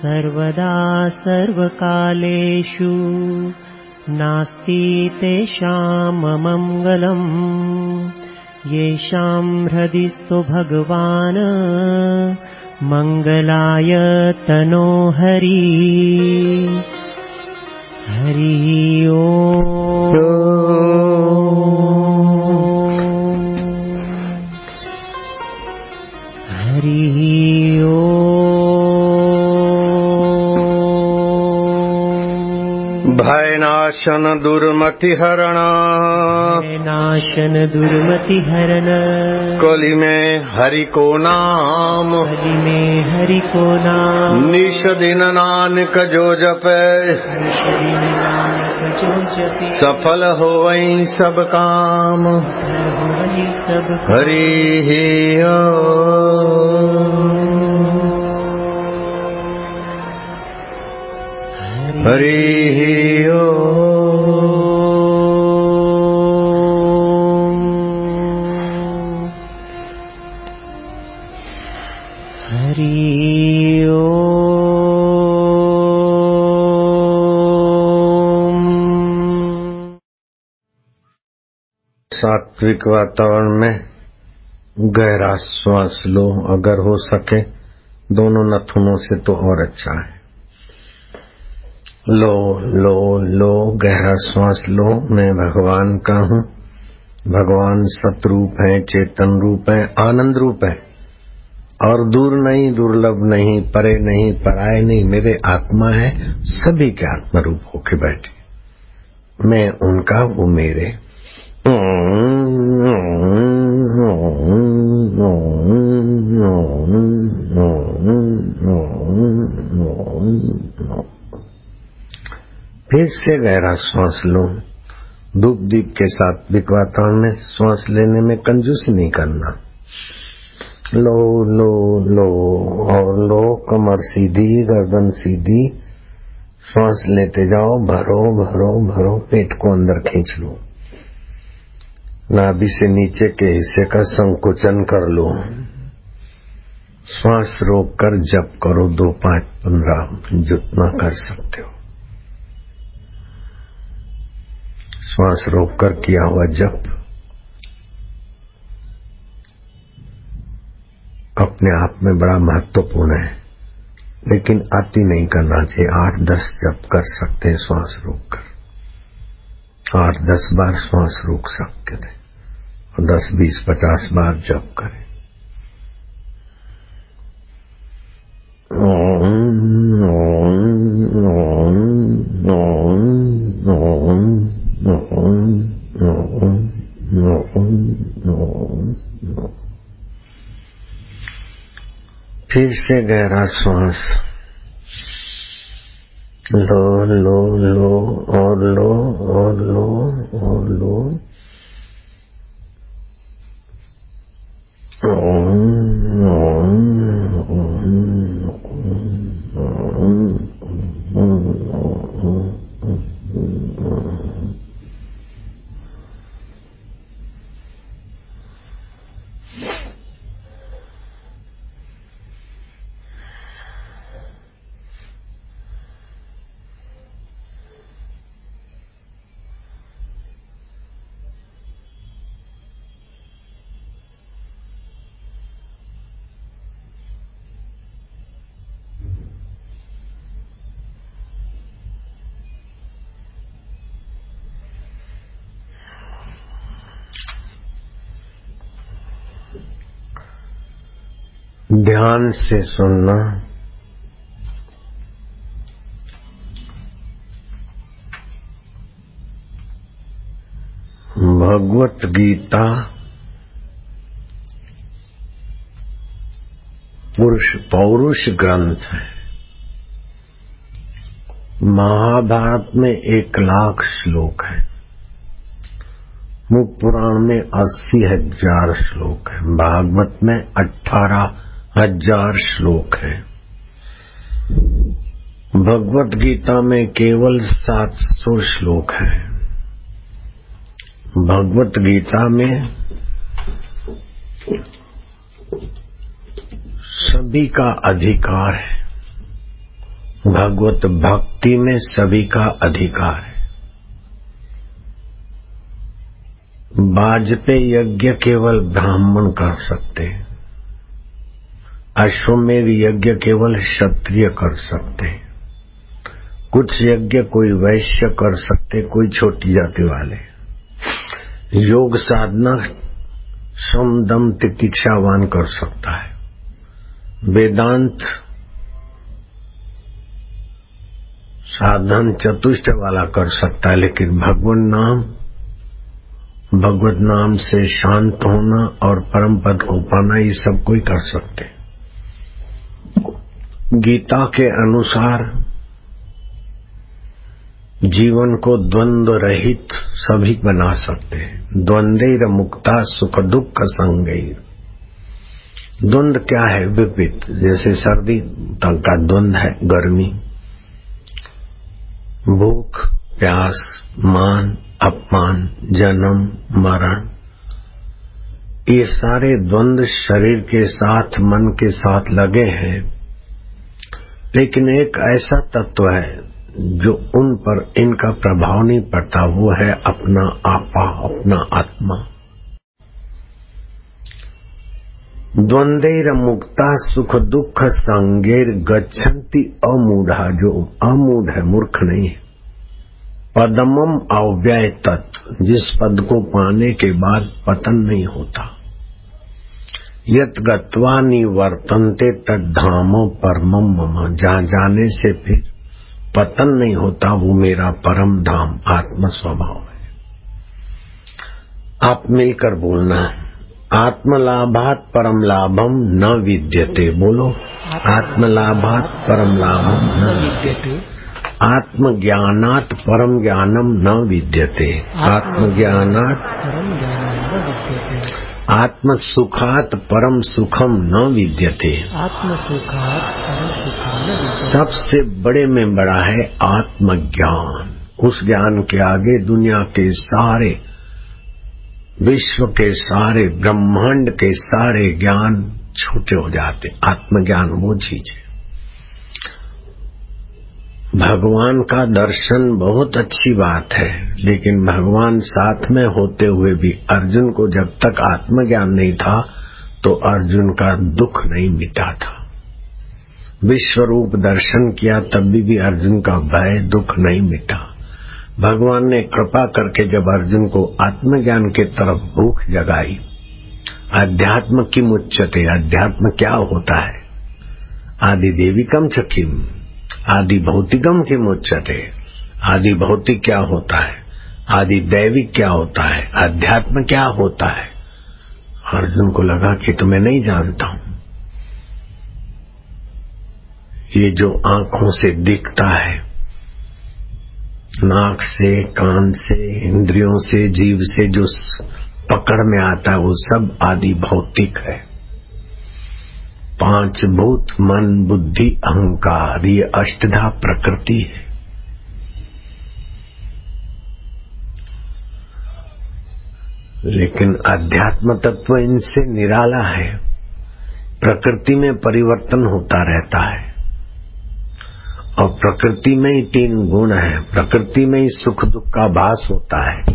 सर्वदा सर्वकालेषु नास्ति तेषाममङ्गलम् येषां हृदि स्तो भगवान् मङ्गलाय तनो हरि हरि ओम् हरि भयनाशन दुर्मतिहरण नाशन दुर्मतिहरण कलि में हरि को नाम कलि में हरि को नाम निश दिन नानक जो जपे सफल होवई सब काम हरि हरि सात्विक वातावरण में गहरा श्वास लो, अगर हो सके दोनों नथुनों से तो और अच्छा है। लो लो लो, गहरा श्वास लो। मैं भगवान का हूँ। भगवान सतरूप है, चेतन रूप है, आनंद रूप है और दूर नहीं, दुर्लभ नहीं, परे नहीं, पराये नहीं, मेरे आत्मा है। सभी के आत्मा रूप होके बैठे, मैं उनका, वो मेरे। फिर से गहरा श्वास लो। धूप दीप के सात्विक वातावरण में श्वास लेने में कंजूसी नहीं करना। लो लो लो और लो, कमर सीधी, गर्दन सीधी, श्वास लेते जाओ। भरो भरो भरो, पेट को अंदर खींच लो। नाभि से नीचे के हिस्से का संकुचन कर लो। श्वास रोक कर जप करो, 2, 5, 15 जितना कर सकते हो। श्वास रोक कर किया हुआ जप अपने आप में बड़ा महत्वपूर्ण है, लेकिन अति नहीं करना चाहिए। 8-10 जप कर सकते हैं श्वास रोक कर। 8-10 बार श्वास रोक सकते थे और 10, 20, 50 बार जप करें। फिर से गहरा श्वास लो लो लो और लो और लो और लो। ध्यान से सुनना। भगवत गीता पौरुष ग्रंथ है। महाभारत में 1,00,000 श्लोक है। मुख पुराण में 80,000 श्लोक है। भागवत में 18,000 श्लोक है। भगवत गीता में केवल 700 श्लोक है। भगवत गीता में सभी का अधिकार है। भगवत भक्ति में सभी का अधिकार है। वाजपेयी यज्ञ केवल ब्राह्मण कर सकते हैं, अश्वमेध यज्ञ केवल क्षत्रिय कर सकते हैं, कुछ यज्ञ कोई वैश्य कर सकते, कोई छोटी जाति वाले। योग साधना श्रम दम तितिक्षावान कर सकता है, वेदांत साधन चतुष्ट वाला कर सकता है, लेकिन भगवत नाम से शांत होना और परम पद को पाना ये सब कोई कर सकते। गीता के अनुसार जीवन को द्वंद्व रहित सभी बना सकते हैं। द्वंद्वैर मुक्ता सुख दुख संगैर। द्वंद्व क्या है? विपरीत। जैसे सर्दी तक का द्वंद्व है गर्मी, भूख प्यास, मान अपमान, जन्म मरण, ये सारे द्वंद्व शरीर के साथ मन के साथ लगे हैं। लेकिन एक ऐसा तत्व है जो उन पर इनका प्रभाव नहीं पड़ता, वो है अपना आपा, अपना आत्मा। द्वंद्वैर मुक्ता सुख दुख संगैर गच्छन्ति अमूढ़ा। जो अमूढ़ है, मूर्ख नहीं है। पदमम अव्यय तत्व, जिस पद को पाने के बाद पतन नहीं होता। यत गत्वा निवर्तन्ते तद्धाम परमम मम। जहाँ जाने से फिर पतन नहीं होता, वो मेरा परम धाम आत्म स्वभाव है। आप मिलकर बोलना, आत्मलाभात परम लाभम न विद्यते। बोलो, आत्मलाभात परम लाभम न विद्यते। आत्मज्ञानात् परम ज्ञानम न विद्यते। आत्मज्ञानात् परम ज्ञानम न विद्यते। आत्मसुखात् परम सुखम न विद्यते। आत्मसुखात् परम सुखम न विद्यते। सबसे बड़े में बड़ा है आत्मज्ञान। उस ज्ञान के आगे दुनिया के सारे, विश्व के सारे, ब्रह्मांड के सारे ज्ञान छोटे हो जाते। आत्मज्ञान वो चीज है। भगवान का दर्शन बहुत अच्छी बात है, लेकिन भगवान साथ में होते हुए भी अर्जुन को जब तक आत्मज्ञान नहीं था तो अर्जुन का दुख नहीं मिटा था। विश्व रूप दर्शन किया तब भी अर्जुन का भय दुख नहीं मिटा। भगवान ने कृपा करके जब अर्जुन को आत्मज्ञान के तरफ भूख जगाई, अध्यात्म की मुच्यते, अध्यात्म क्या होता है? आदि देविकम चकिम आदि भौतिकम की मुच्यते। आदि भौतिक क्या होता है? आदि दैविक क्या होता है? अध्यात्म क्या होता है? अर्जुन को लगा कि तो मैं नहीं जानता हूं। ये जो आंखों से दिखता है, नाक से, कान से, इंद्रियों से, जीव से जो पकड़ में आता है, वो सब आदि भौतिक है। पांच भूत मन बुद्धि अहंकार, ये अष्टधा प्रकृति है। लेकिन अध्यात्म तत्व इनसे निराला है। प्रकृति में परिवर्तन होता रहता है और प्रकृति में ही तीन गुण है। प्रकृति में ही सुख दुख का भास होता है।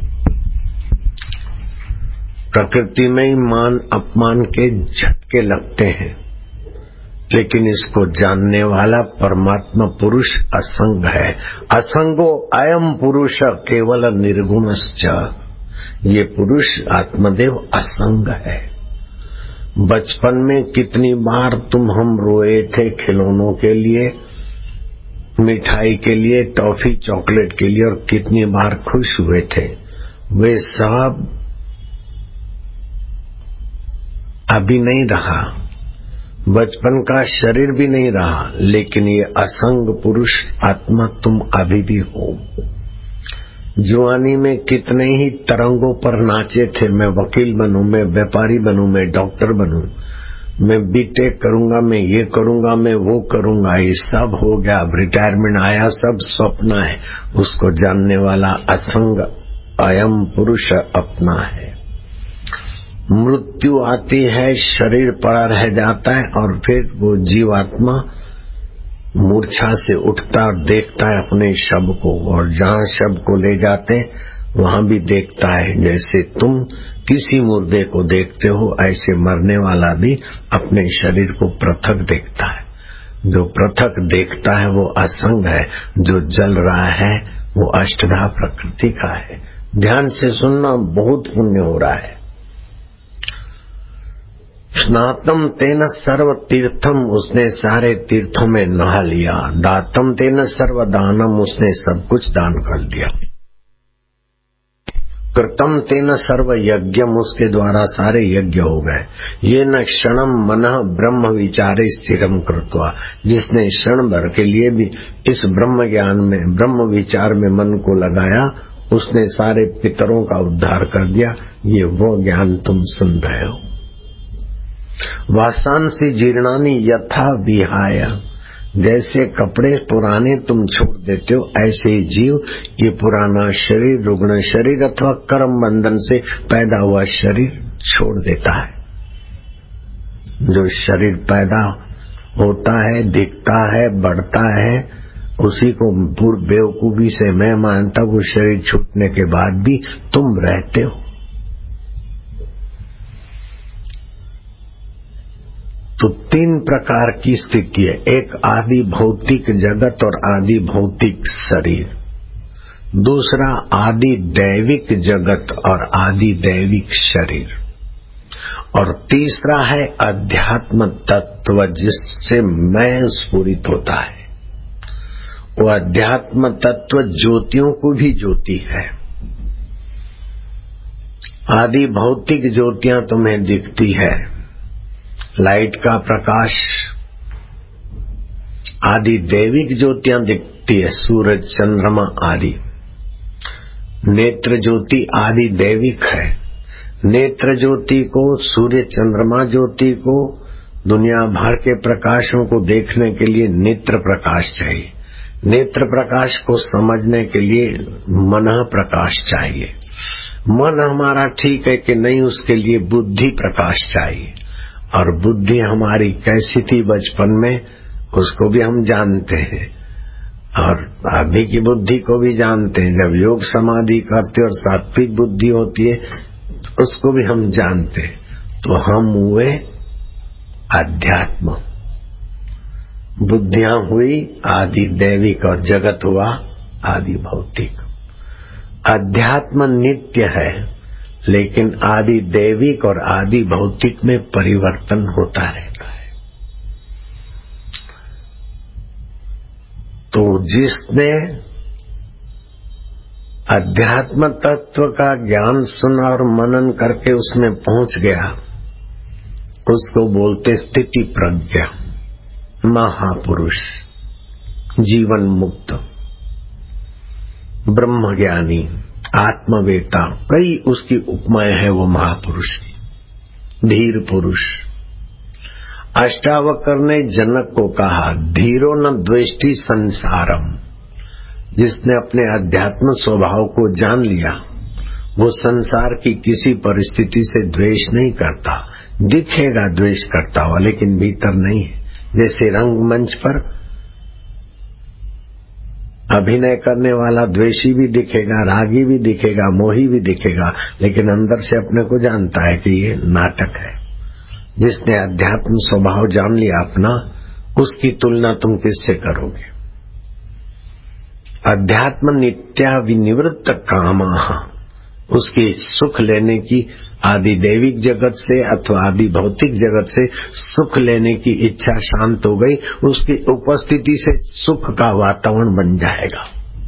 प्रकृति में ही मान अपमान के झटके लगते हैं। लेकिन इसको जानने वाला परमात्मा पुरुष असंग है। असंगो अयम पुरुष केवल निर्गुणश्च। ये पुरुष आत्मदेव असंग है। बचपन में कितनी बार हम रोए थे खिलौनों के लिए, मिठाई के लिए, टॉफी चॉकलेट के लिए, और कितनी बार खुश हुए थे। वे सब अभी नहीं रहा। बचपन का शरीर भी नहीं रहा, लेकिन ये असंग पुरुष आत्मा तुम अभी भी हो। जुआनी में कितने ही तरंगों पर नाचे थे। मैं वकील बनूं, मैं व्यापारी बनूं, मैं डॉक्टर बनूं, मैं बीटेक करूंगा, मैं ये करूंगा, मैं वो करूंगा। ये सब हो गया, अब रिटायरमेंट आया, सब स्वप्न है। उसको जानने वाला असंग अयम पुरुष अपना है। मृत्यु आती है, शरीर पड़ा रह जाता है और फिर वो जीवात्मा मूर्छा से उठता और देखता है अपने शव को, और जहाँ शव को ले जाते वहां भी देखता है। जैसे तुम किसी मुर्दे को देखते हो, ऐसे मरने वाला भी अपने शरीर को पृथक देखता है। जो पृथक देखता है वो असंग है, जो जल रहा है वो अष्टधा प्रकृति का है। ध्यान से सुनना, बहुत पुण्य हो रहा है। स्नातम तेन सर्व तीर्थम, उसने सारे तीर्थों में नहा लिया। दातम तेन सर्व दानम, उसने सब कुछ दान कर दिया। कृतम तेन सर्व यज्ञम, उसके द्वारा सारे यज्ञ हो गए। ये न क्षणम मनः ब्रह्म विचारे स्थिरम कृत्वा, जिसने क्षण भर के लिए भी इस ब्रह्म ज्ञान में, ब्रह्म विचार में मन को लगाया, उसने सारे पितरों का उद्धार कर दिया। ये वो ज्ञान तुम सुन रहे हो। वासांसी जीर्णानी यथा विहाय, जैसे कपड़े पुराने तुम छोड़ देते हो, ऐसे ही जीव ये पुराना शरीर, रुग्ण शरीर अथवा कर्म बंधन से पैदा हुआ शरीर छोड़ देता है। जो शरीर पैदा होता है, दिखता है, बढ़ता है, उसी को पूर्व बेवकूफी से मैं मानता हूँ शरीर छूटने के बाद भी तुम रहते हो। तो तीन प्रकार की स्थिति है। एक आदि भौतिक जगत और आदि भौतिक शरीर, दूसरा आदि दैविक जगत और आदि दैविक शरीर, और तीसरा है अध्यात्म तत्व जिससे मैं स्फुरित होता है। वो अध्यात्म तत्व ज्योतियों को भी ज्योति है। आदि भौतिक ज्योतियां तुम्हें दिखती है, लाइट का प्रकाश। आदि दैविक ज्योतियां दिखती है, सूरज चंद्रमा आदि। नेत्र ज्योति आदि दैविक है। नेत्र ज्योति को, सूर्य चंद्रमा ज्योति को, दुनिया भर के प्रकाशों को देखने के लिए नेत्र प्रकाश चाहिए। नेत्र प्रकाश को समझने के लिए मन प्रकाश चाहिए। मन हमारा ठीक है कि नहीं, उसके लिए बुद्धि प्रकाश चाहिए। और बुद्धि हमारी कैसी थी बचपन में, उसको भी हम जानते हैं, और अभी की बुद्धि को भी जानते हैं। जब योग समाधि करते और सात्विक बुद्धि होती है, उसको भी हम जानते हैं। तो हम हुए अध्यात्म, बुद्धियां हुई आदि दैविक, और जगत हुआ आदि भौतिक। अध्यात्म नित्य है, लेकिन आदि दैविक और आदि भौतिक में परिवर्तन होता रहता है। तो जिसने अध्यात्म तत्व का ज्ञान सुना और मनन करके उसमें पहुंच गया, उसको बोलते स्थिति प्रज्ञा, महापुरुष, जीवन मुक्त, ब्रह्मज्ञानी, आत्मवेता, कई उसकी उपमाएं है वो महापुरुष की। धीर पुरुष। अष्टावक्र ने जनक को कहा, धीरो न द्वेष्टि संसारम, जिसने अपने अध्यात्म स्वभाव को जान लिया, वो संसार की किसी परिस्थिति से द्वेष नहीं करता। दिखेगा द्वेष करता हुआ, लेकिन भीतर नहीं है। जैसे रंगमंच पर अभिनय करने वाला द्वेषी भी दिखेगा, रागी भी दिखेगा, मोही भी दिखेगा, लेकिन अंदर से अपने को जानता है कि ये नाटक है। जिसने अध्यात्म स्वभाव जान लिया अपना, उसकी तुलना तुम किससे करोगे। अध्यात्म नित्या विनिवृत्त कामः, उसकी सुख लेने की आदि दैविक जगत से अथवा आदि भौतिक जगत से सुख लेने की इच्छा शांत हो गई, उसकी उपस्थिति से सुख का वातावरण बन जाएगा।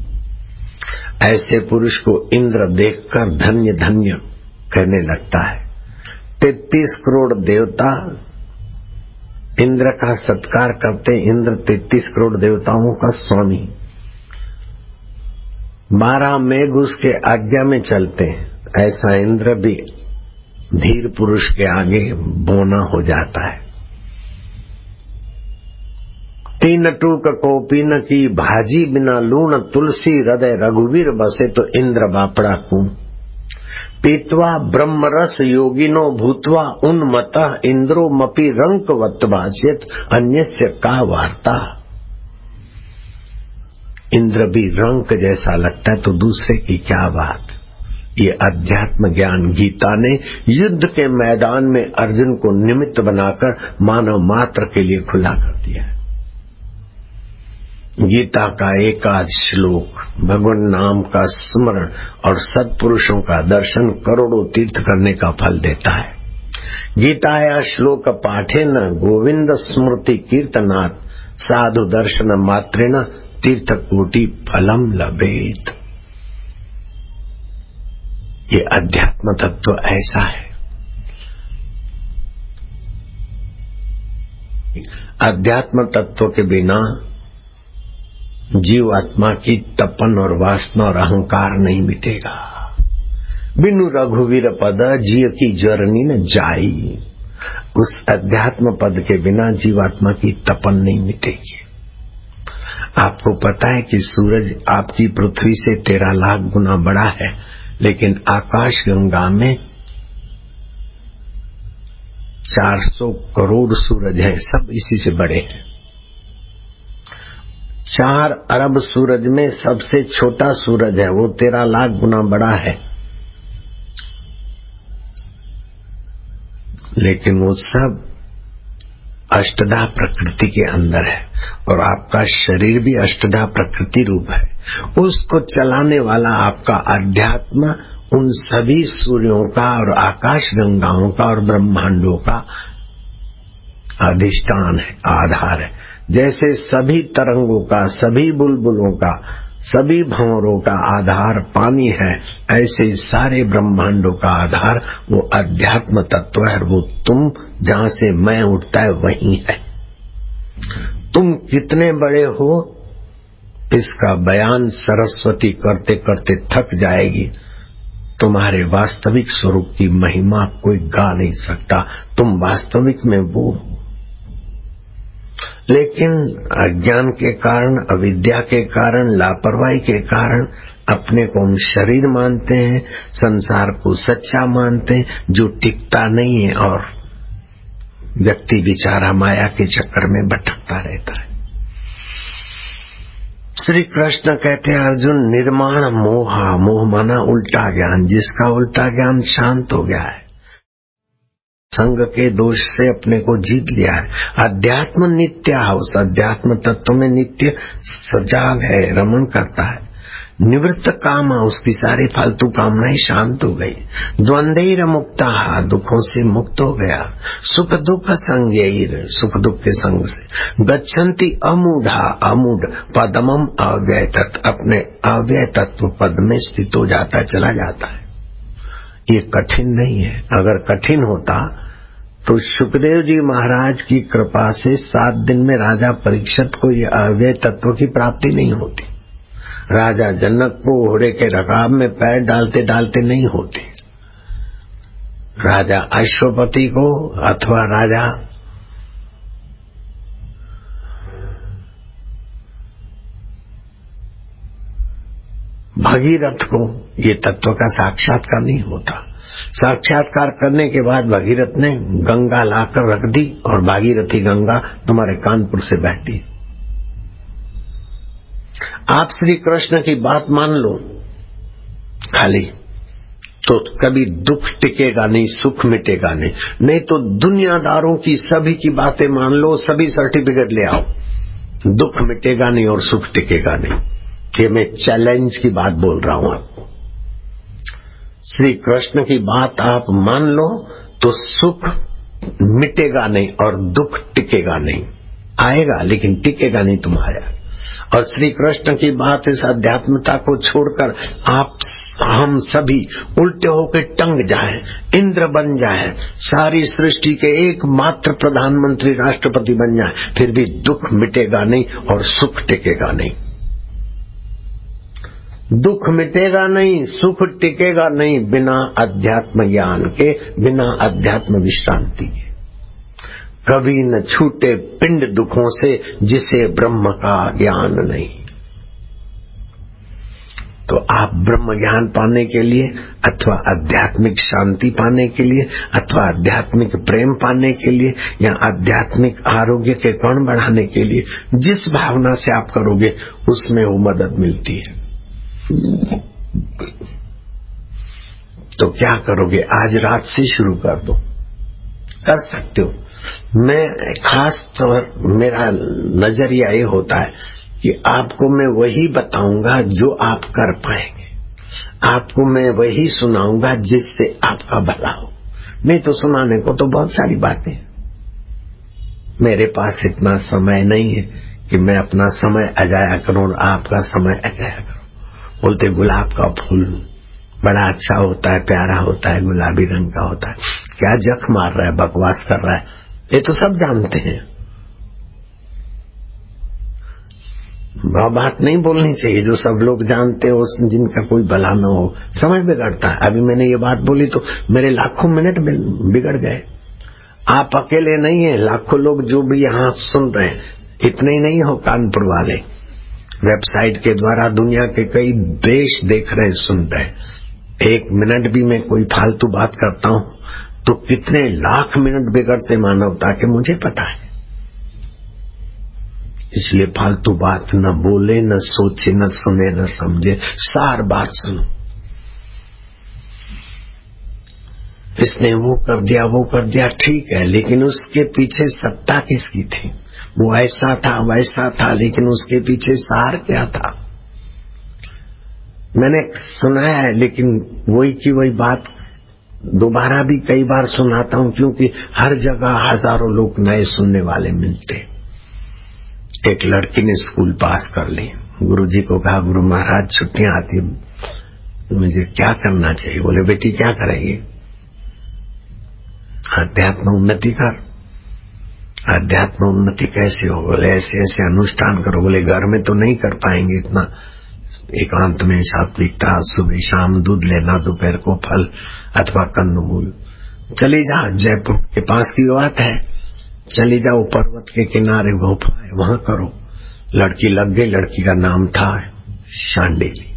ऐसे पुरुष को इंद्र देखकर धन्य धन्य कहने लगता है। 33 करोड़ देवता इंद्र का सत्कार करते। इंद्र 33 करोड़ देवताओं का स्वामी। 12 मेघ उसके आज्ञा में चलते हैं। ऐसा इंद्र भी धीर पुरुष के आगे बोना हो जाता है। 3 टूक कोपिन की भाजी बिना लूण, तुलसी हृदय रघुवीर बसे, तो इंद्र बापड़ा कू। पीत्वा ब्रह्मरस योगिनो भूतवा उन्मतः इंद्रो मपि रंक वत भाष्यत अन्यस्य का वार्ता। इंद्र भी रंक जैसा लगता है तो दूसरे की क्या बात। ये अध्यात्म ज्ञान गीता ने युद्ध के मैदान में अर्जुन को निमित्त बनाकर मानव मात्र के लिए खुला कर दिया है। गीता का एकाध श्लोक भगवान नाम का स्मरण और सत्पुरुषों का दर्शन करोड़ों तीर्थ करने का फल देता है। गीताया श्लोक पाठेन गोविंद स्मृति कीर्तनात् साधु दर्शन मात्रेण तीर्थ कोटि फलम लभेत। ये अध्यात्म तत्व ऐसा है। अध्यात्म तत्व के बिना जीवात्मा की तपन और वासना और अहंकार नहीं मिटेगा। बिनु रघुवीर पद जिय की जरनी न जाई। उस अध्यात्म पद के बिना जीवात्मा की तपन नहीं मिटेगी। आपको पता है कि सूरज आपकी पृथ्वी से 13 लाख गुना बड़ा है, लेकिन आकाश गंगा में 400 करोड़ सूरज हैं, सब इसी से बड़े हैं। 4 अरब सूरज में सबसे छोटा सूरज है, वो 13 लाख गुना बड़ा है, लेकिन वो सब अष्टधा प्रकृति के अंदर है और आपका शरीर भी अष्टधा प्रकृति रूप है। उसको चलाने वाला आपका अध्यात्म उन सभी सूर्यों का और आकाश गंगाओं का और ब्रह्मांडों का अधिष्ठान है, आधार है। जैसे सभी तरंगों का, सभी बुलबुलों का, सभी भंवरों का आधार पानी है, ऐसे सारे ब्रह्मांडों का आधार वो अध्यात्म तत्व है। वो तुम जहाँ से मैं उठता है वही है। तुम कितने बड़े हो इसका बयान सरस्वती करते करते थक जाएगी। तुम्हारे वास्तविक स्वरूप की महिमा कोई गा नहीं सकता। तुम वास्तविक में वो हो, लेकिन अज्ञान के कारण, अविद्या के कारण, लापरवाही के कारण अपने को हम शरीर मानते हैं, संसार को सच्चा मानते हैं, जो टिकता नहीं है और व्यक्ति बेचारा माया के चक्कर में भटकता रहता है। श्री कृष्ण कहते हैं अर्जुन निर्माण मोहा, मोह माना उल्टा ज्ञान, जिसका उल्टा ज्ञान शांत हो गया है, संग के दोष से अपने को जीत लिया है। अध्यात्म नित्य है, उस अध्यात्म तत्व में नित्य सजाग है, रमण करता है। निवृत्त काम, उसकी सारी फालतू कामनाएं शांत हो गई। द्वंद्वैर मुक्ता, दुखों से मुक्त हो गया। सुख दुख संज्ञैर, सुख दुख के संग से। गच्छन्ति अमूढ़ा, अमूढ़ पदमम अव्यय तत्व, अपने अव्यय तत्व पद में स्थित हो जाता है, चला जाता है। ये कठिन नहीं है। अगर कठिन होता तो सुखदेव जी महाराज की कृपा से 7 दिन में राजा परीक्षित को ये अव्यय तत्व की प्राप्ति नहीं होती। राजा जनक को घोड़े के रकाब में पैर डालते डालते नहीं होती। राजा अश्वपति को अथवा राजा भगीरथ को ये तत्व का साक्षात्कार नहीं होता। साक्षात्कार करने के बाद भगीरथ ने गंगा लाकर रख दी और भागीरथी गंगा तुम्हारे कानपुर से बहती। आप श्री कृष्ण की बात मान लो खाली, तो कभी दुख टिकेगा नहीं, सुख मिटेगा नहीं। नहीं तो दुनियादारों की सभी की बातें मान लो, सभी सर्टिफिकेट ले आओ, दुख मिटेगा नहीं और सुख टिकेगा नहीं। कि मैं चैलेंज की बात बोल रहा हूं आपको। श्री कृष्ण की बात आप मान लो तो सुख मिटेगा नहीं और दुख टिकेगा नहीं। आएगा लेकिन टिकेगा नहीं तुम्हारा। और श्री कृष्ण की बात, इस अध्यात्मता को छोड़कर आप हम सभी उल्टे होकर टंग जाएं, इंद्र बन जाएं, सारी सृष्टि के एकमात्र प्रधानमंत्री राष्ट्रपति बन जाएं, फिर भी दुख मिटेगा नहीं और सुख टिकेगा नहीं। दुख मिटेगा नहीं, सुख टिकेगा नहीं बिना अध्यात्म ज्ञान के, बिना अध्यात्म विश्रांति के। कभी न छूटे पिंड दुखों से जिसे ब्रह्म का ज्ञान नहीं। तो आप ब्रह्म ज्ञान पाने के लिए अथवा आध्यात्मिक शांति पाने के लिए अथवा आध्यात्मिक प्रेम पाने के लिए या आध्यात्मिक आरोग्य के कण बढ़ाने के लिए जिस भावना से आप करोगे उसमें वो मदद मिलती है। तो क्या करोगे? आज रात से शुरू कर दो, कर सकते हो। मैं खास तौर मेरा नजरिया ये होता है कि आपको मैं वही बताऊंगा जो आप कर पाएंगे, आपको मैं वही सुनाऊंगा जिससे आपका भला हो। नहीं तो सुनाने को तो बहुत सारी बातें हैं, मेरे पास इतना समय नहीं है कि मैं अपना समय अजाया करूं और आपका समय अजाया करूं। बोलते गुलाब का फूल बड़ा अच्छा होता है, प्यारा होता है, गुलाबी रंग का होता है, क्या जख मार रहा है, बकवास कर रहा है, ये तो सब जानते हैं। बात नहीं बोलनी चाहिए जो सब लोग जानते हो, जिनका कोई भला न हो, समय बिगड़ता है। अभी मैंने ये बात बोली तो मेरे लाखों मिनट बिगड़ गए। आप अकेले नहीं है, लाखों लोग जो भी यहाँ सुन रहे हैं, इतने ही नहीं हो कानपुर वाले, वेबसाइट के द्वारा दुनिया के कई देश देख रहे, सुन रहे। एक मिनट भी मैं कोई फालतू बात करता हूँ तो कितने लाख मिनट बिगड़ते मानवता के मुझे पता है। इसलिए फालतू बात न बोले, न सोचे, न सुने, न समझे, सार बात सुनो। इसने वो कर दिया, वो कर दिया, ठीक है, लेकिन उसके पीछे सत्ता किसकी थी? वो ऐसा था, वैसा था, लेकिन उसके पीछे सार क्या था? मैंने सुनाया है, लेकिन वही की वही बात दोबारा भी कई बार सुनाता हूं, क्योंकि हर जगह हजारों लोग नए सुनने वाले मिलते। एक लड़की ने स्कूल पास कर ली, गुरुजी को कहा, गुरु महाराज छुट्टियां आती, मुझे क्या करना चाहिए? बोले बेटी क्या करेगी? अध्यात्म उन्नति कर। अध्यात्म उन्नति कैसे हो? बोले ऐसे ऐसे अनुष्ठान करो। बोले घर में तो नहीं कर पाएंगे इतना, एकांत में सात्विकता, सुबह शाम दूध लेना, दोपहर को फल अथवा कंदमूल। चली जा, जयपुर के पास की बात है, चली जाओ, पर्वत के किनारे गुफा है, वहां करो। लड़की लग गई, लड़की का नाम था शांडिली।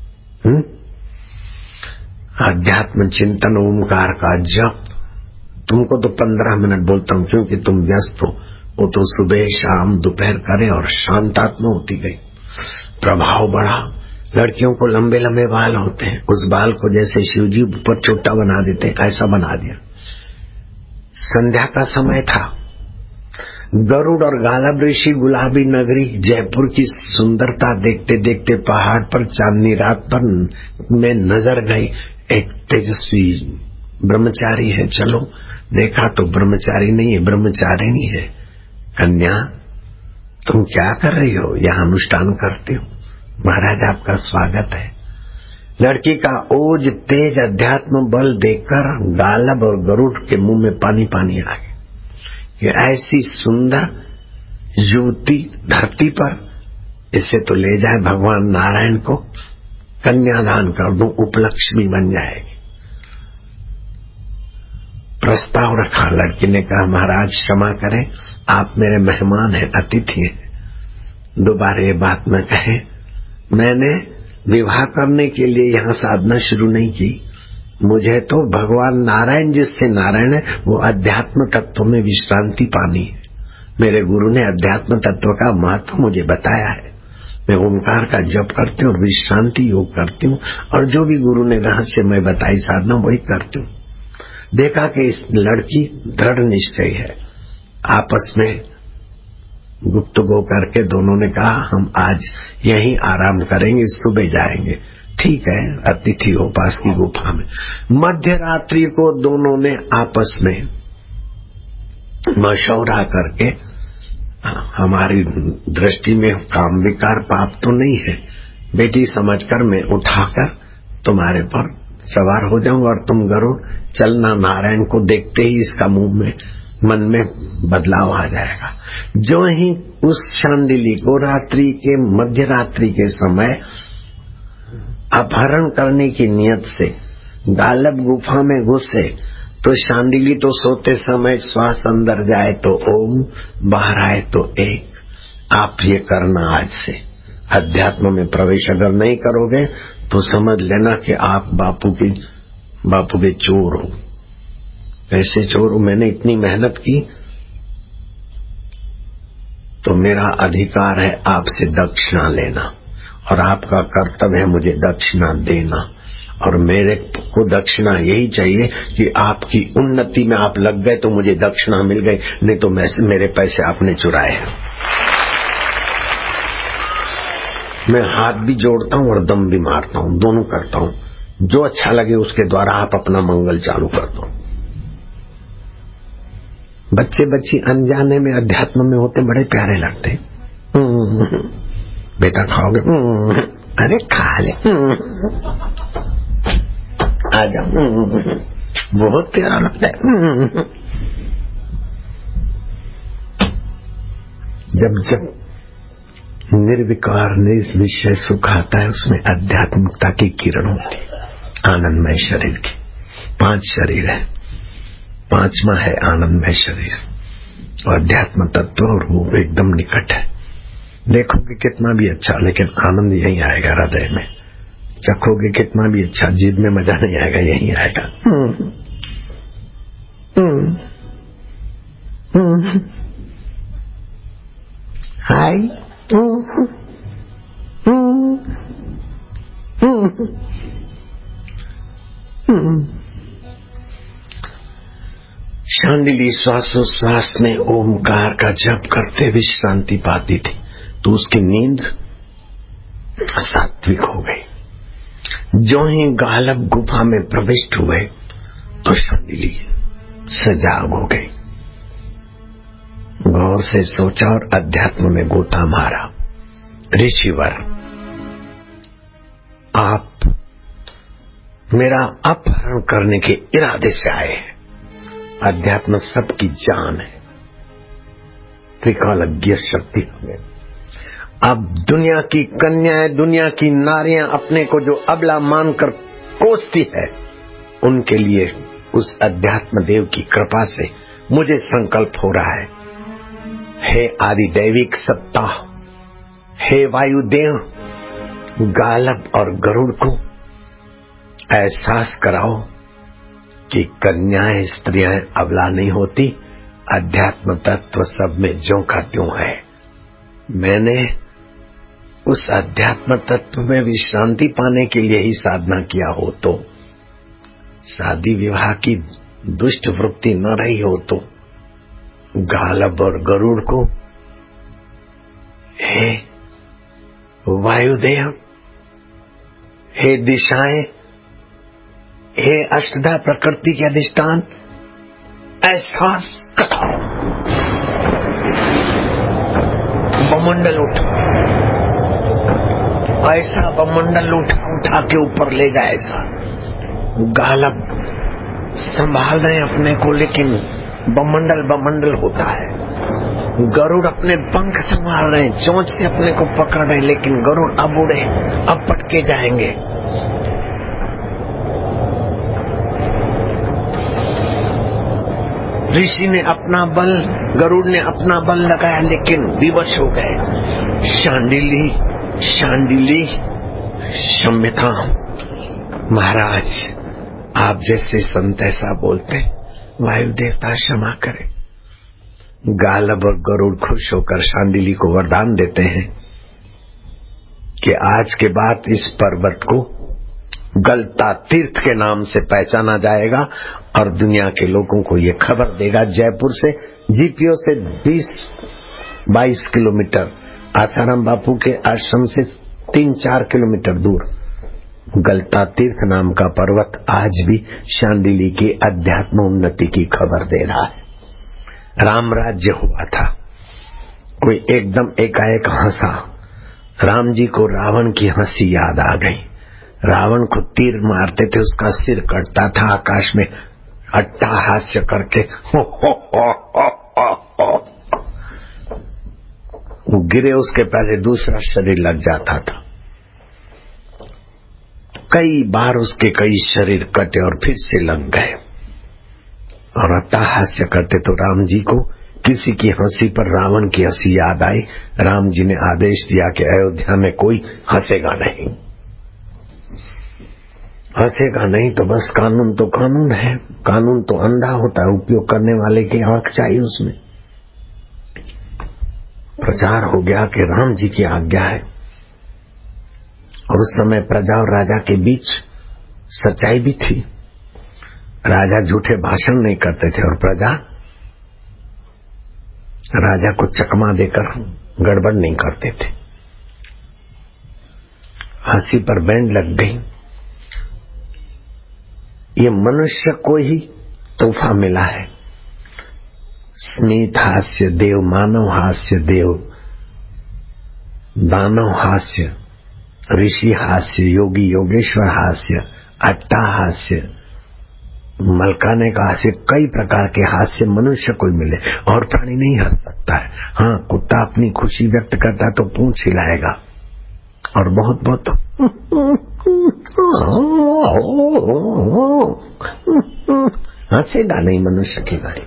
अध्यात्म चिंतन ओमकार का जप, तुमको तो 15 मिनट बोलता हूं क्योंकि तुम व्यस्त हो, वो तो सुबह शाम दोपहर करे और शांतात्मा होती गई, प्रभाव बढ़ा। लड़कियों को लंबे लंबे बाल होते हैं, उस बाल को जैसे शिवजी ऊपर छोटा बना देते हैं, ऐसा बना दिया। संध्या का समय था, गरुड़ और गालब ऋषि गुलाबी नगरी जयपुर की सुंदरता देखते देखते पहाड़ पर चांदनी रात पर में नजर गई। एक तेजस्वी ब्रह्मचारी है, चलो देखा तो ब्रह्मचारी नहीं है, ब्रह्मचारिणी है। कन्या तुम क्या कर रही हो? यहाँ अनुष्ठान करती हो, महाराज आपका स्वागत है। लड़की का ओज तेज अध्यात्म बल देखकर गालब और गरुड़ के मुंह में पानी पानी आ गया कि ऐसी सुंदर युवती धरती पर, इसे तो ले जाए भगवान नारायण को कन्यादान कर दूं, उपलक्ष्मी बन जाएगी। प्रस्ताव रखा। लड़की ने कहा, महाराज क्षमा करें, आप मेरे मेहमान हैं, अतिथि हैं, दोबारा ये बात न कहे। मैंने विवाह करने के लिए यहाँ साधना शुरू नहीं की, मुझे तो भगवान नारायण, जिससे नारायण है, वो अध्यात्म तत्व में विश्रांति पानी है। मेरे गुरु ने अध्यात्म तत्व का महत्व मुझे बताया है। मैं ओमकार का जप करती हूँ और विश्रांति योग करती हूँ, और जो भी गुरु ने रहस्य मैं बताई साधना वही करती हूँ। देखा कि इस लड़की दृढ़ निश्चय है। आपस में गुफ्तगू करके दोनों ने कहा, हम आज यहीं आराम करेंगे, सुबह जाएंगे। ठीक है, अतिथि हो पास की गुफा में। मध्य रात्रि को दोनों ने आपस में मशवरा करके, हमारी दृष्टि में काम विकार पाप तो नहीं है बेटी, समझकर मैं उठाकर तुम्हारे पर सवार हो जाऊंगा और तुम गरुड़ चलना। नारायण को देखते ही इसका मुंह में मन में बदलाव आ जाएगा। जो ही उस शांडिली को रात्रि के मध्य रात्रि के समय अपहरण करने की नियत से गालब गुफा में घुसे, तो शांडिली तो सोते समय श्वास अंदर जाए तो ओम, बाहर आए तो एक। आप ये करना आज से। अध्यात्म में प्रवेश अगर नहीं करोगे तो समझ लेना कि आप बापू के चोर हो। कैसे चोर हो? मैंने इतनी मेहनत की तो मेरा अधिकार है आपसे दक्षिणा लेना, और आपका कर्तव्य है मुझे दक्षिणा देना, और मेरे को दक्षिणा यही चाहिए कि आपकी उन्नति में आप लग गए तो मुझे दक्षिणा मिल गई, नहीं तो मेरे पैसे आपने चुराए। मैं हाथ भी जोड़ता हूँ और दम भी मारता हूँ, दोनों करता हूँ। जो अच्छा लगे उसके द्वारा आप अपना मंगल चालू कर दो। बच्चे बच्ची अनजाने में अध्यात्म में होते बड़े प्यारे लगते। बेटा खाओगे? अरे खा ले, आ जाओ, बहुत प्यारा लगता है। जब निर्विकार निर्विषय सुख आता है उसमें आध्यात्मिकता की किरण होती है। आनंदमय शरीर की 5 शरीर है, 5वां है आनंदमय शरीर, और अध्यात्म तत्व और वो एकदम निकट है। देखोगे कितना भी अच्छा, लेकिन आनंद यही आएगा हृदय में। चखोगे कितना भी अच्छा, जीभ में मजा नहीं आएगा, यही आएगा। हाय शांडिली श्वासोश्वास में ओमकार का जप करते विश्रांति पाती थी, तो उसकी नींद सात्विक हो गई। जो ही गालब गुफा में प्रविष्ट हुए तो शांडिली सजाग हो गई। गौर से सोचा और अध्यात्म में गोता मारा। ऋषिवर, आप मेरा अपहरण करने के इरादे से आए हैं। अध्यात्म सबकी जान है, त्रिकालज्ञ शक्ति हमें। अब दुनिया की कन्याएं, दुनिया की नारियां अपने को जो अबला मानकर कोसती है, उनके लिए उस अध्यात्म देव की कृपा से मुझे संकल्प हो रहा है। हे आदि दैविक सत्ता, हे वायुदेव, गालब और गरुड़ को एहसास कराओ कि कन्याएं स्त्रियां अबला नहीं होती, अध्यात्म तत्व सब में ज्यों का त्यों है। मैंने उस अध्यात्म तत्व में विश्रांति पाने के लिए ही साधना किया हो, तो शादी विवाह की दुष्ट वृत्ति न रही हो, तो गालब और गरुड़ को हे वायुदेव, हे दिशाएं, हे अष्टधा प्रकृति के अधिष्ठान, एहसास कराओ। बमंडल उठा, ऐसा बमंडल उठा के ऊपर ले जाए। ऐसा गालब संभाल रहे अपने को, लेकिन बमंडल होता है। गरुड़ अपने पंख संभाल रहे, चोंच से अपने को पकड़ रहे, लेकिन गरुड़ अब उड़े, अब पटके जाएंगे। ऋषि ने अपना बल, गरुड़ ने अपना बल लगाया, लेकिन विवश हो गए। शांडिली संहिता, महाराज आप जैसे संत ऐसा बोलते, वायु देवता क्षमा करें। गालब और गरुड़ खुश होकर शांडिली को वरदान देते हैं कि आज के बाद इस पर्वत को गलता तीर्थ के नाम से पहचाना जाएगा, और दुनिया के लोगों को ये खबर देगा। जयपुर से जीपीओ से 20-22 किलोमीटर, आसाराम बापू के आश्रम से 3-4 किलोमीटर दूर गलता तीर्थ नाम का पर्वत आज भी शांडिली की अध्यात्म उन्नति की खबर दे रहा है। राम राज्य हुआ था, कोई एकदम एकाएक हंसा। राम जी को रावण की हंसी याद आ गई। रावण को तीर मारते थे, उसका सिर कटता था, आकाश में अट्टहास्य करके गिरे, उसके पहले दूसरा शरीर लग जाता था। कई बार उसके कई शरीर कटे और फिर से लग गए, और अट्टहास्य करते तो राम जी को किसी की हंसी पर रावण की हंसी याद आई। राम जी ने आदेश दिया कि अयोध्या में कोई हंसेगा नहीं। हंसेगा नहीं तो बस कानून तो कानून है, कानून तो अंधा होता है, उपयोग करने वाले की आंख चाहिए उसमें। प्रचार हो गया कि राम जी की आज्ञा है, और उस समय प्रजा और राजा के बीच सच्चाई भी थी। राजा झूठे भाषण नहीं करते थे और प्रजा राजा को चकमा देकर गड़बड़ नहीं करते थे। हंसी पर बैंड लग गई। ये मनुष्य को ही तोहफा मिला है। स्मित हास्य देव, मानव हास्य देव, दानव हास्य, ऋषि हास्य, योगी योगेश्वर हास्य, अट्टा हास्य, मलकाने का हास्य, कई प्रकार के हास्य मनुष्य को मिले और प्राणी नहीं हंस सकता है। हाँ, कुत्ता अपनी खुशी व्यक्त करता है तो पूंछ हिलाएगा और बहुत बहुत हंसेगा नहीं मनुष्य की भाई।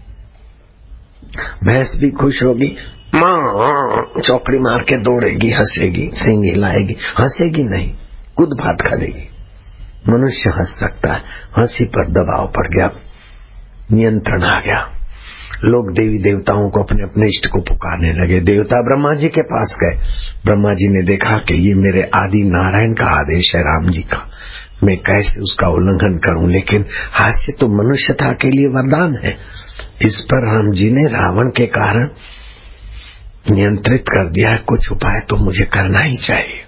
भैंस भी खुश होगी, मां चौकड़ी मार के दौड़ेगी, हंसेगी, सींग हिलाएगी, हंसेगी नहीं, कूद भात करेगी। मनुष्य हंस सकता है। हंसी पर दबाव पड़ गया, नियंत्रण आ गया। लोग देवी देवताओं को अपने अपने इष्ट को पुकारने लगे। देवता ब्रह्मा जी के पास गए। ब्रह्मा जी ने देखा कि ये मेरे आदि नारायण का आदेश है, राम जी का, मैं कैसे उसका उल्लंघन करूं। लेकिन हास्य तो मनुष्यता के लिए वरदान है। इस पर राम जी ने रावण के कारण नियंत्रित कर दिया। कुछ उपाय तो मुझे करना ही चाहिए।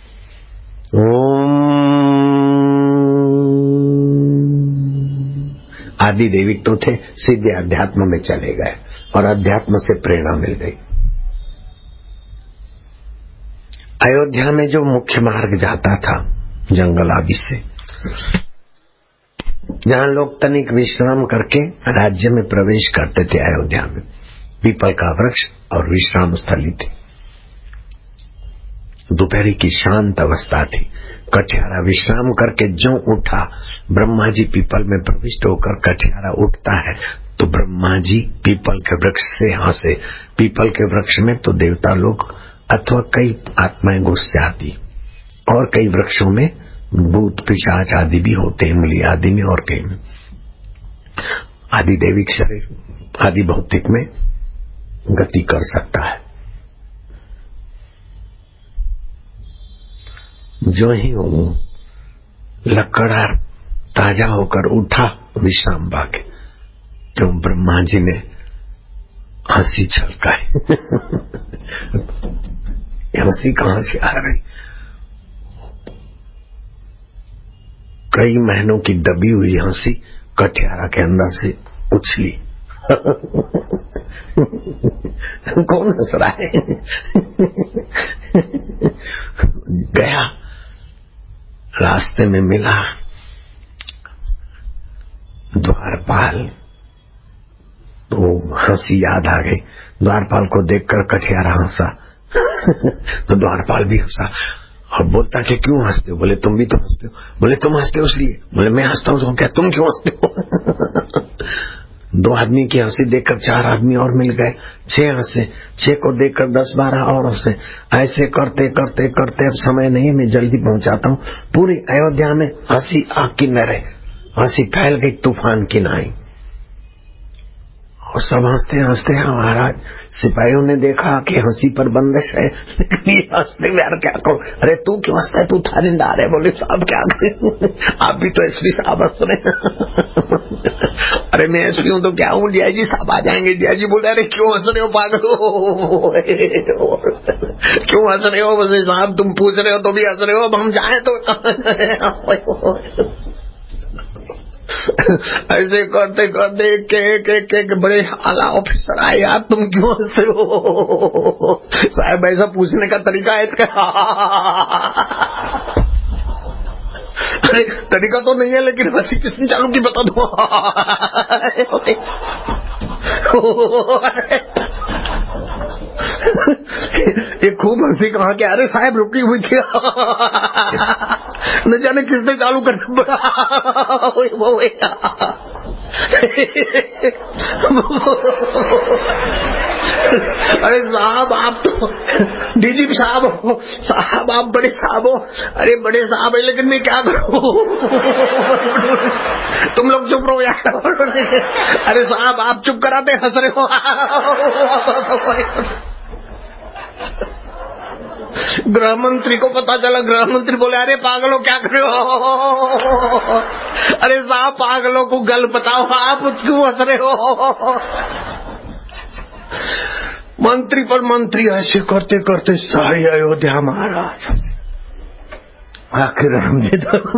आदि देविक तो थे, सीधे अध्यात्म में चले गए और अध्यात्म से प्रेरणा मिल गई। अयोध्या में जो मुख्य मार्ग जाता था जंगल आदि से, जहाँ लोग तनिक विश्राम करके राज्य में प्रवेश करते थे, अयोध्या में पीपल का वृक्ष और विश्राम स्थली थी। दोपहर की शांत अवस्था थी। कठियारा विश्राम करके जो उठा, ब्रह्मा जी पीपल में प्रविष्ट होकर कठियारा उठता है तो ब्रह्मा जी पीपल के वृक्ष से हंसे। पीपल के वृक्ष में तो देवता लोग अथवा कई आत्माएं घुस जाती, और कई वृक्षों में भूत पिशाच आदि भी होते, इमली आदि में और कई में। आदि दैविक शरीर आदि भौतिक में गति कर सकता है। जो ही वो लकड़ा ताजा होकर उठा विश्राम बाग, तो ब्रह्मा जी ने हंसी छलकाई। हंसी कहां से आ रही? कई महीनों की दबी हुई हंसी कठियारा के अंदर से उछली। कौन हंस रहा है? गया, रास्ते में मिला द्वारपाल, तो हंसी याद आ गई। द्वारपाल को देखकर कठियारा हंसा। तो द्वारपाल भी हंसा और बोलता कि क्यों हंसते हो? बोले तुम भी तो हंसते हो। बोले तुम हंसते हो इसलिए? बोले मैं हंसता हूं तो क्या तुम क्यों हंसते हो? दो आदमी की हंसी देखकर चार आदमी और मिल गए, 6 हंसे, 6 को देखकर 10-12 और हंसे। ऐसे करते करते करते अब समय नहीं, मैं जल्दी पहुंचाता हूँ। पूरी अयोध्या में हंसी आग की नहरें, हंसी फैल गई तूफान की नाई, और सब हंसते हंसते महाराज सिपाहियों ने देखा कि हंसी पर बंदिश है, लेकिन ये हंसते यार क्या करो? अरे तू क्यों हंसता है, तू थानेदार है। बोले साहब क्या करें, आप भी तो एसपी साहब हंस रहे। अरे मैं एसपी हूं तो क्या हूँ, डीआईजी साहब आ जाएंगे। डीआईजी बोले अरे क्यों हंस रहे हो पागल हो, क्यों हंस रहे हो? बोले साहब तुम पूछ रहे हो तो भी हंस रहे हो, अब हम जाए तो ऐसे करते करते एक बड़े आला ऑफिसर आए। यार तुम क्यों हंसते हो? साहब ऐसा पूछने का तरीका है इसका? अरे तरीका तो नहीं है, लेकिन हंसी किसने चालू की बता दो। ये खूब हंसी कहाँ के? अरे साहब रुकी हुई थी, न जाने किसने चालू कर। अरे साहब आप तो डीजीपी साहब हो, साहब आप बड़े साहब हो। अरे बड़े साहब है लेकिन मैं क्या करूं? तुम लोग चुप रहो यार। अरे साहब आप चुप कराते हंस रहे हो। गृह मंत्री को पता चला, गृह मंत्री बोले अरे पागलों क्या कर रहे हो? अरे साहब पागलों को गल बताओ, आप क्यों हंस रहे हो? मंत्री पर मंत्री ऐसे करते करते सारी अयोध्या महाराज आखिर राम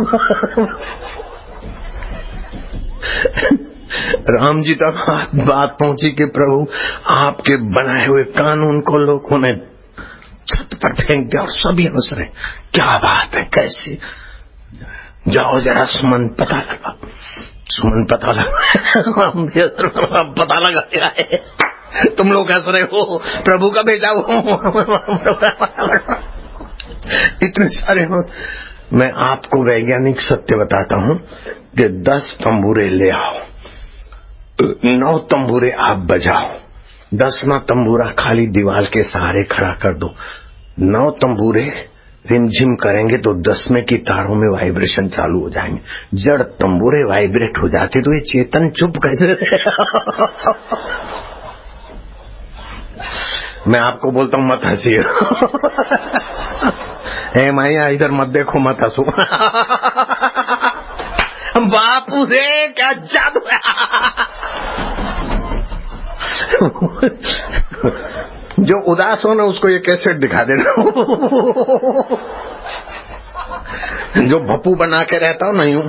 जी तक बात पहुंची कि प्रभु आपके बनाए हुए कानून को लोगों ने छत पर फेंक दिया और सभी हंस रहे। क्या बात है, कैसे? जाओ जरा सुमन पता लगा, सुमन पता लगा। पता लगा क्या है? तुम लोग हंस रहे हो, प्रभु का भेजा हो। इतने सारे हो। मैं आपको वैज्ञानिक सत्य बताता हूं कि 10 तंबूरे ले आओ, 9 तंबूरे आप बजाओ, 10वां तंबूरा खाली दीवार के सहारे खड़ा कर दो। 9 तंबूरे रिमझिम करेंगे तो 10वें की तारों में वाइब्रेशन चालू हो जाएंगे। जड़ तंबूरे वाइब्रेट हो जाते तो ये चेतन चुप कैसे? मैं आपको बोलता हूं मत हंसिए। हे माया इधर मत देखो, मत हंसो। बापू रे क्या जादू है। जो उदास हो ना उसको ये कैसेट दिखा देना। जो भप्पू बना के रहता हो ना यूं।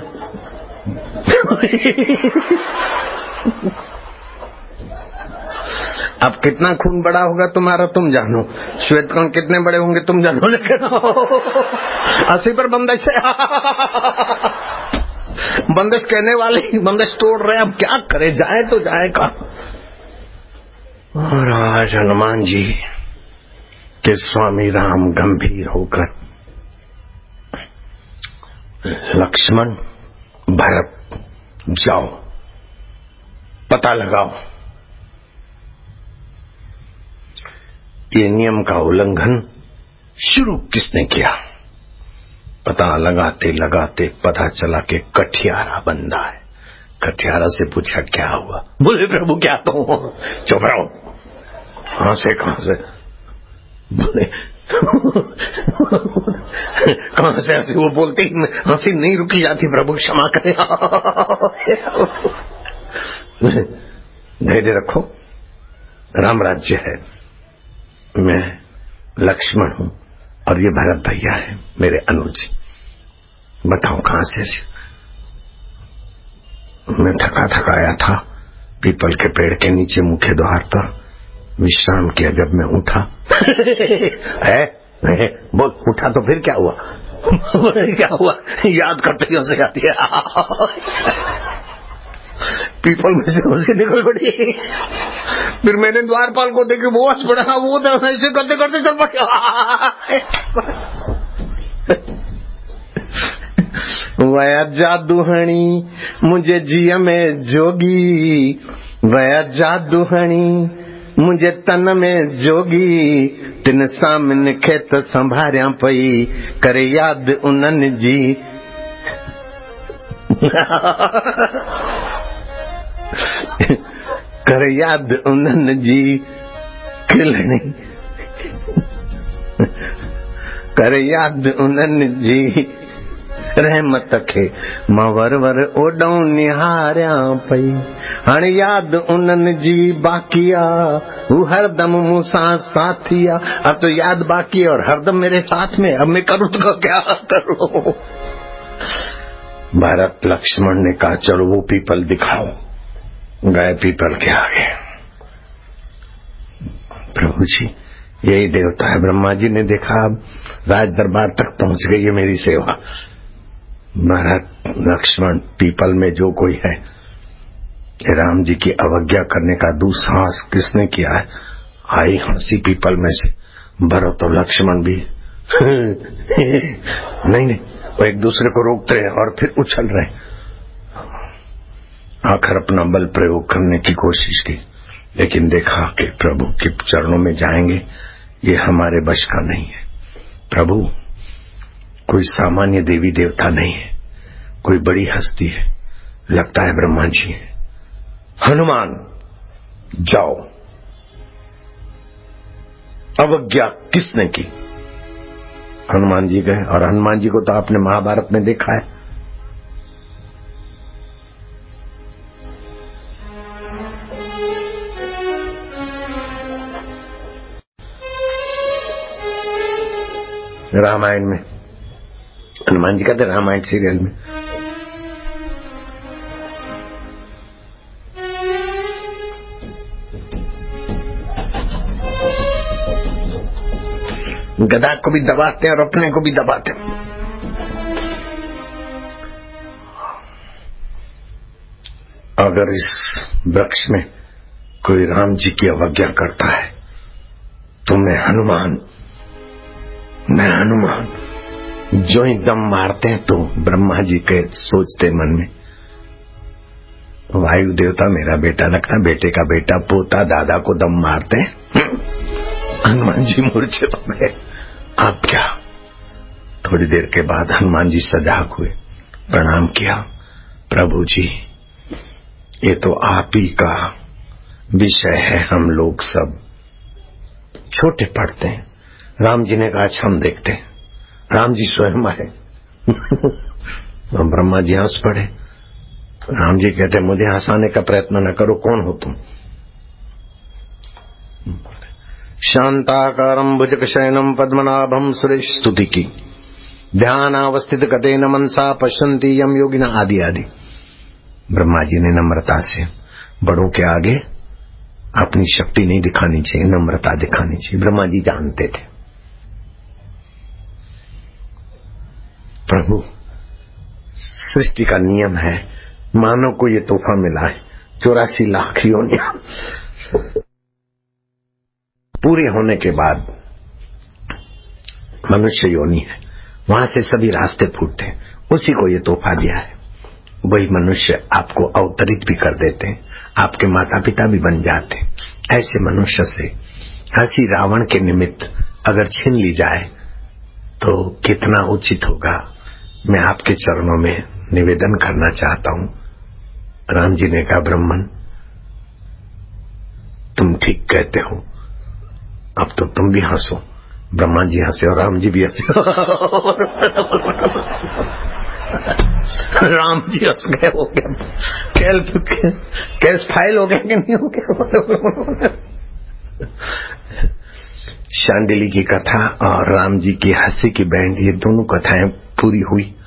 अब कितना खून बड़ा होगा तुम्हारा तुम जानो, श्वेत कण कितने बड़े होंगे तुम जानो, लेकिन 80 पर बंदिश है। बंदिश कहने वाले बंदिश तोड़ रहे, अब क्या करे, जाए तो जाए कहाँ? और आज हनुमान जी के स्वामी राम गंभीर होकर लक्ष्मण भरत जाओ पता लगाओ ये नियम का उल्लंघन शुरू किसने किया। पता लगाते लगाते पता चला कि कठियारा बंदा है। कठियारा से पूछा क्या हुआ? बोले प्रभु क्या कहूं, चुप रहो। कहां से बोले कहां से हंसी? वो बोलते ही हंसी नहीं रुकी जाती, प्रभु क्षमा करें। धैर्य रखो, राम राज्य है, मैं लक्ष्मण हूं और ये भरत भैया है मेरे अनुज। बताओ कहां से? मैं थका थकाया था, पीपल के पेड़ के नीचे मुख्य द्वार पर विश्राम किया। जब मैं उठा है बोल उठा तो फिर क्या हुआ? क्या हुआ? याद करते ही हंसी आती है। पीपल में से हंसी निकल पड़ी। फिर मैंने द्वारपाल को देखे, वो हंस पड़ा, वो ऐसे करते करते चल पड़ा। वया जादूहणी मुझे जिया में जोगी, वया जादूहणी मुझे तन में जोगी, तिन सामने खेत संभारिया पई, करे याद उन्हनि जी। कर याद उन्हनि जी खिलणी, कर याद उन्हनि जी रहमत खे मां वर वर ओॾऊं निहारियां पई। हाणे याद उन्हनि जी बाकी आ, हू हरदम मूंसां साथी आ। अब तो याद बाकी है और हरदम मेरे साथ में, अब मैं करूं तो क्या करूं? भरत लक्ष्मण ने कहा चलो वो पीपल दिखाओ। गए पीपल के आगे। प्रभु जी यही देवता है। ब्रह्मा जी ने देखा, अब राज दरबार तक पहुंच गई है मेरी सेवा। भरत लक्ष्मण पीपल में जो कोई है, राम जी की अवज्ञा करने का दुस्साहस किसने किया है? आई हंसी पीपल में से। भरत और लक्ष्मण भी नहीं, वो एक दूसरे को रोकते हैं और फिर उछल रहे। आखिर अपना बल प्रयोग करने की कोशिश की, लेकिन देखा कि प्रभु के चरणों में जाएंगे ये हमारे बश का नहीं है। प्रभु कोई सामान्य देवी देवता नहीं है, कोई बड़ी हस्ती है, लगता है ब्रह्मा जी है। हनुमान जाओ। अवज्ञा किसने की? हनुमान जी गए, और हनुमान जी को तो आपने महाभारत में देखा है। रामायण में हनुमान जी कहते रामायण सीरियल में गदा को भी दबाते हैं और अपने को भी दबाते हैं। अगर इस वृक्ष में कोई राम जी की अवज्ञा करता है तो मैं हनुमान जो ही दम मारते हैं तो ब्रह्मा जी के सोचते मन में, वायु देवता मेरा बेटा लगता, बेटे का बेटा, पोता, दादा को दम मारते हैं। हनुमान जी मूर्छित हो गए। अब क्या? थोड़ी देर के बाद हनुमान जी सजाग हुए, प्रणाम किया। प्रभु जी, ये तो आप ही का विषय है, हम लोग सब छोटे पढ़ते हैं। राम जी ने कहा अच्छा हम देखते हैं। राम जी स्वयं आए। ब्रह्मा जी हंस पड़े। राम जी कहते मुझे हंसाने का प्रयत्न न करो, कौन हो तुम? शांताकारं भुजगशयनं पद्मनाभं सुरेश स्तुति की ध्यानावस्थित गतेन मनसा पश्यन्ति यम योगिना आदि आदि। ब्रह्मा जी ने नम्रता से, बड़ों के आगे अपनी शक्ति नहीं दिखानी चाहिए, नम्रता दिखानी चाहिए। ब्रह्मा जी जानते थे। प्रभु, सृष्टि का नियम है, मानव को ये तोहफा मिला है, 84 लाख योनियां पूरे होने के बाद मनुष्य योनि है, वहां से सभी रास्ते फूटते हैं, उसी को ये तोहफा दिया है। वही मनुष्य आपको अवतरित भी कर देते हैं, आपके माता पिता भी बन जाते हैं। ऐसे मनुष्य से हंसी रावण के निमित्त अगर छीन ली जाए तो कितना उचित होगा। मैं आपके चरणों में निवेदन करना चाहता हूं। राम जी ने कहा ब्राह्मण तुम ठीक कहते हो, अब तो तुम भी हंसो। ब्रह्मा जी हंसे और राम जी भी हंसे। राम जी हंस गए। हो गया कैस फाइल हो गया कि नहीं हो गया? शांडिली की कथा और राम जी की हंसी की बैंड, ये दोनों कथाएं पूरी हुई।